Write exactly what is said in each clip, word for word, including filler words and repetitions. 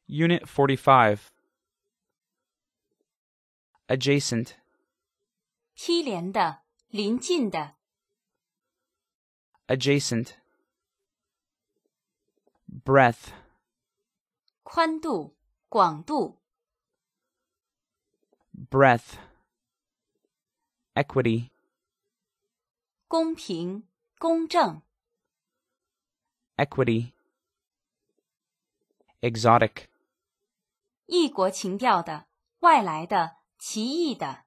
Unit forty-five. Adjacent. 毗连的，邻近的。 Adjacent. Breadth. 宽度，广度。 Breadth. Equity. 公平，公正。 Equity. Exotic. 异国情调的，外来的，奇异的。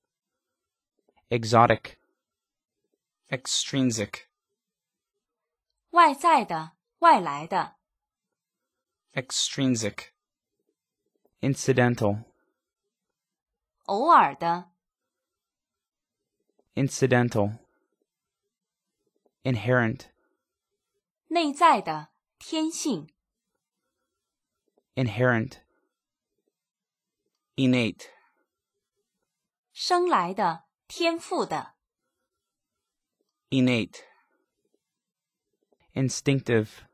Exotic. Extrinsic. 外在的，外来的。 Extrinsic. Incidental. 偶尔的。 Incidental. Inherent. 内在的，天性。 Inherent. Innate. 生来的，天赋的。 Innate. Instinctive.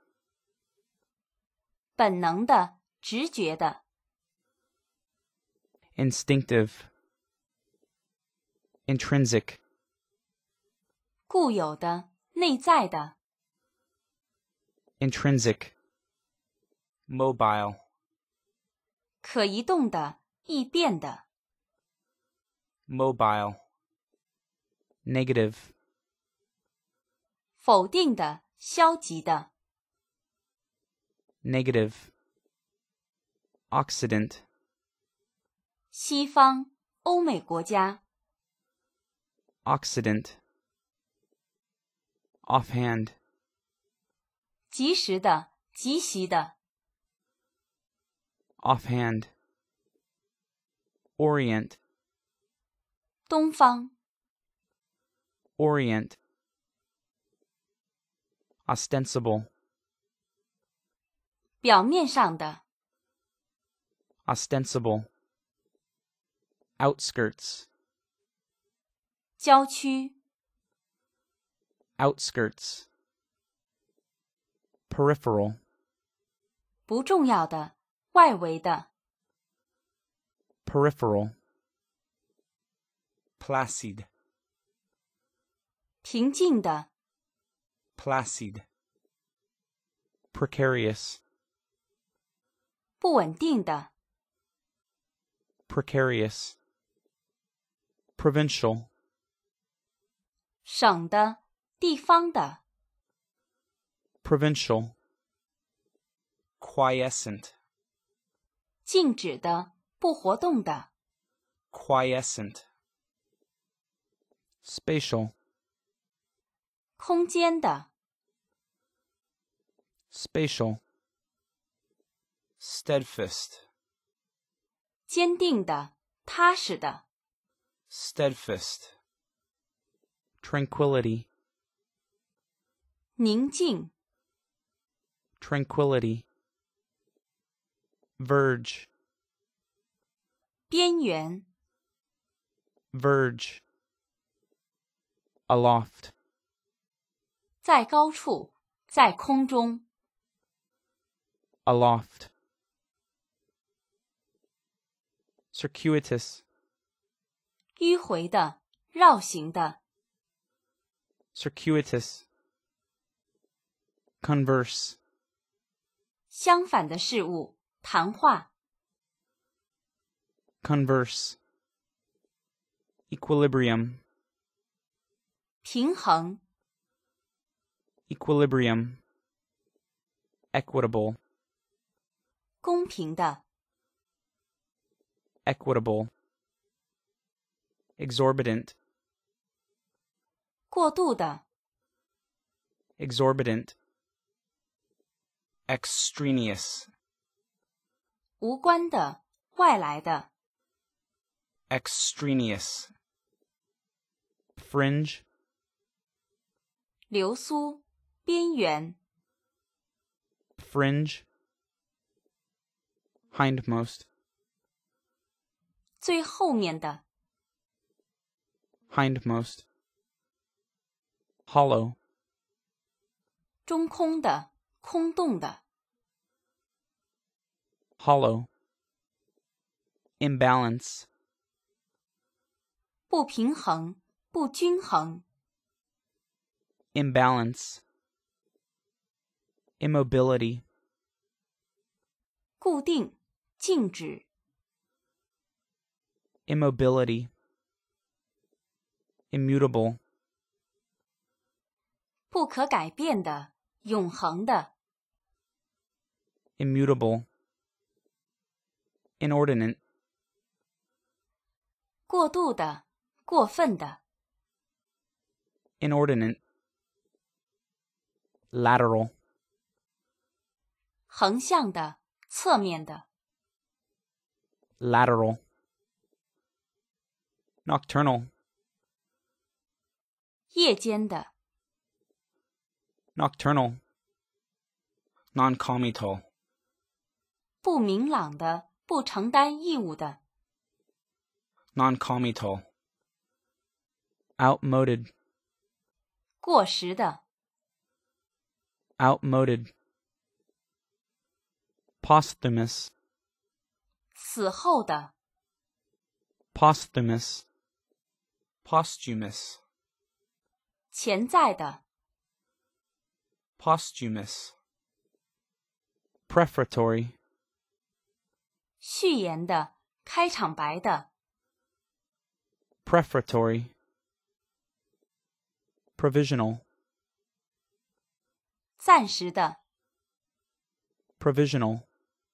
本能的，直觉的。 Instinctive. Intrinsic. 固有的，内在的。 Intrinsic. Mobile. 可移动的，易变的。 Mobile. Negative. 否定的，消极的。 Negative. Occident. 西方，欧美国家。 Occident. Offhand. 及时的，即席的。 Offhand. Orient. 东方。 Orient. Ostensible. 表面上的。 Ostensible. Outskirts. 郊区。 Outskirts. Peripheral. 不重要的，外围的。 Peripheral. Placid. 平静的。 Placid. Precarious. 不稳定的。 Precarious. Provincial. 省的，地方的。 Provincial. Quiescent. 静止的，不活动的。 Quiescent. Spatial. 空间的。 Spatial. Steadfast. 坚定的，踏实的。 Steadfast. Tranquility. 宁静。 Tranquility. Verge. 边缘。 Verge. Aloft. 在高处，在空中。 Aloft. Circuitous. 迂回的，绕行的。 Circuitous. Converse. 相反的事物，谈话。 Converse. Equilibrium. 平衡。 Equilibrium. Equitable. 公平的。 Equitable. Exorbitant. 过度的。 Exorbitant. Extraneous. 无关的，外来的。 Extraneous. Fringe. 流苏，边缘。 Fringe. Hindmost. 最后面的。 Hindmost. Hollow. 中空的，空洞的。 hollow, imbalance, 不平衡，不均衡。 imbalance, immobility, 固定，静止。 immobility, immutable, 不可改变的，永恒的。 immutable, inordinate, 过度的，过分的。 inordinate, lateral, 横向的，侧面的。 lateral, nocturnal, 夜间的。 nocturnal, non-committal, 不明朗的，不承担义务的。 non-committal, outmoded, 过时的。 outmoded, posthumous, 死后的。 posthumous, posthumous, 潜在的。 posthumous, prefatory, 序言的，开场白的。 prefatory, provisional, 暂时的。 provisional,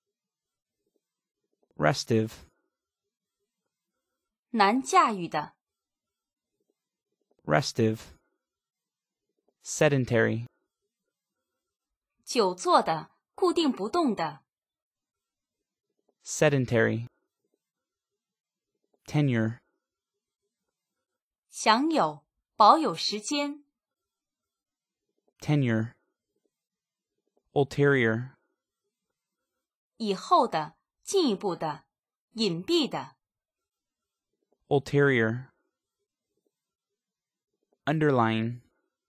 restive, 难驾驭的。 restive, sedentary, 久坐的，固定不动的。 sedentary, tenure, 享有，保有时间。 tenure, ulterior, 以后的，进一步的，隐蔽的。 ulterior, underlying,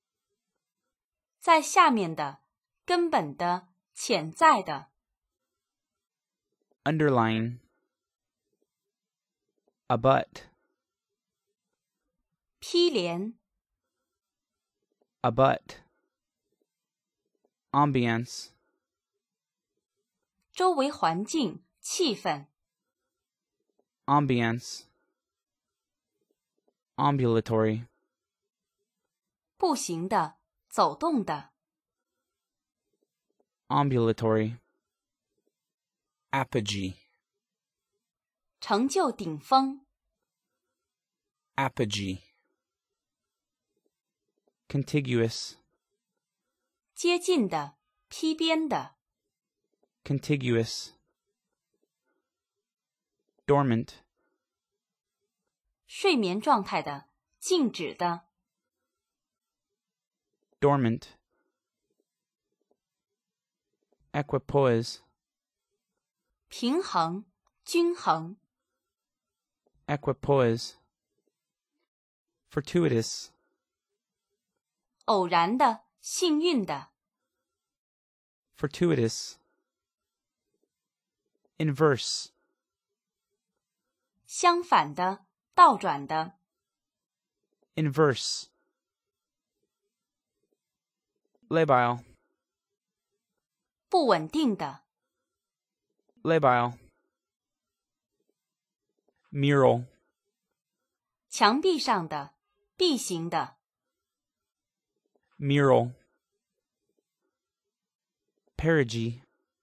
在下面的，根本的，潜在的。 underlying, abut, 毗连。 abut, ambience, 周围环境，气氛。 ambience, ambulatory, 步行的，走动的。 ambulatory, apogee, 成就顶峰。 apogee, contiguous, 接近的，披边的。 contiguous, dormant, 睡眠状态的，静止的。 dormant, equipoise, 平衡，均衡。 equipoise, fortuitous, 偶然的，幸运的。 fortuitous, inverse, 相反的，倒转的。 inverse, labile, 不稳定的。 labile, mural, 墙壁上的，壁形的。 mural, perigee,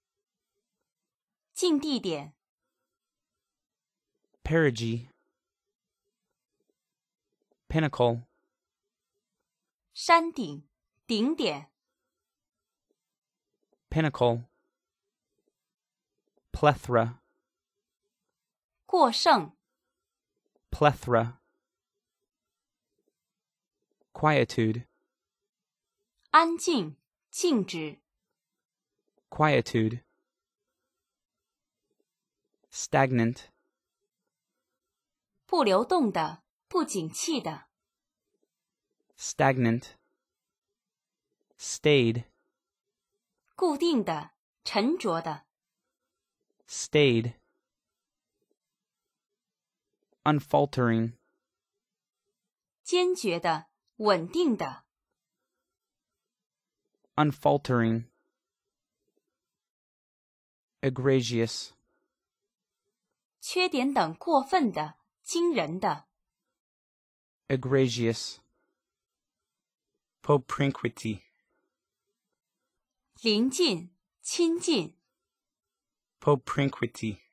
近地点。 perigee, pinnacle, 山顶，顶点。 pinnacle, plethora, 过剩。 plethora, quietude, 安静，静止。 quietude, stagnant, 不流动的，不景气的。 stagnant, stayed, 固定的，沉着的。 stayed, unfaltering, 坚决的，稳定的。 unfaltering, egregious, 缺点等过分的，惊人的。 egregious, propinquity, 临近，亲近。 propinquity.